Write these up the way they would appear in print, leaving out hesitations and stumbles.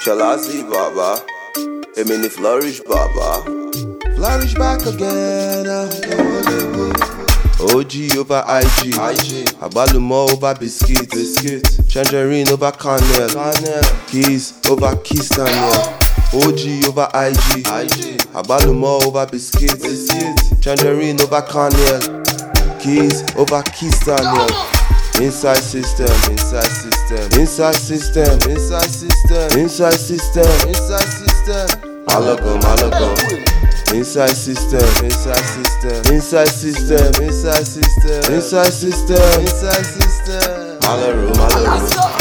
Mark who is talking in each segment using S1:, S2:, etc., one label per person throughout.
S1: Shalazi Baba, Emini Flourish Baba, Flourish back again. OG over IG, Abalumo over biscuit, Tangerine over Cornell, Keys over Kiss Daniel. OG over IG, Abalumo over biscuit, Tangerine over Cornell, Keys over Kiss Daniel. Inside system, inside system, inside system, inside system, inside system, inside system. Malagom. Inside system, inside system, inside system, inside system, inside system, inside system. Malaru.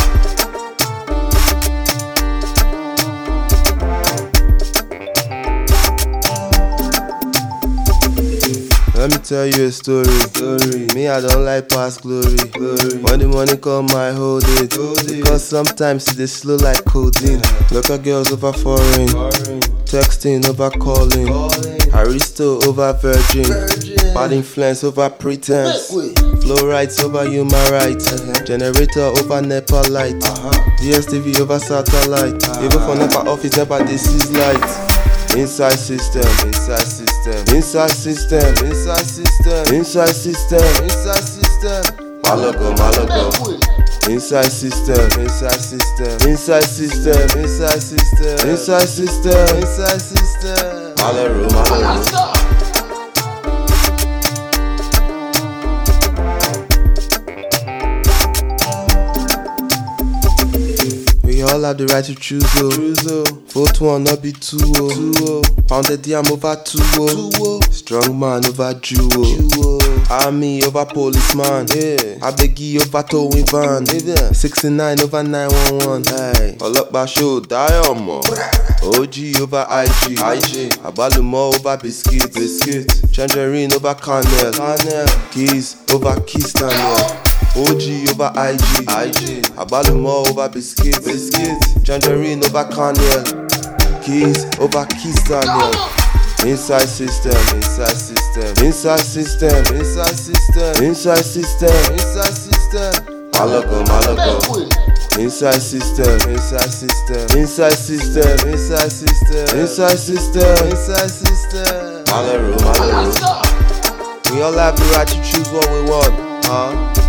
S1: Let me tell you a story. Me, I don't like past glory. When the money come, I hold it. Cause sometimes it's slow like codeine. Look at girls over foreign, texting over calling, Aristo over virgin, bad influence over pretense, flow rights over human rights, generator over NEPA light, DSTV over satellite, even for NEPA office, NEPA disease light. Inside system, inside system, inside system, inside system, inside system, inside system. Malago. Inside system, inside system, inside system, inside system, inside system, inside system. Malaru. We all have the right to choose, vote one, not be two, pounded yam over two, strong man over Jew, army over policeman, Abegi over towing van, 69 over 911, Olokpa show diamond, OG over IG, Abalumo over biscuit, Tangerine over Cornell, Keys over Kiss Daniel. OG over IG, Abalumo over biscuit, Tangerine over Cornell, Keys over Kiss Daniel. Inside system, inside system, inside system, inside system, inside system, inside system. Malago. Inside system, inside system, inside system, inside system, inside system, inside system. Malaru. We all have the right to choose what we want,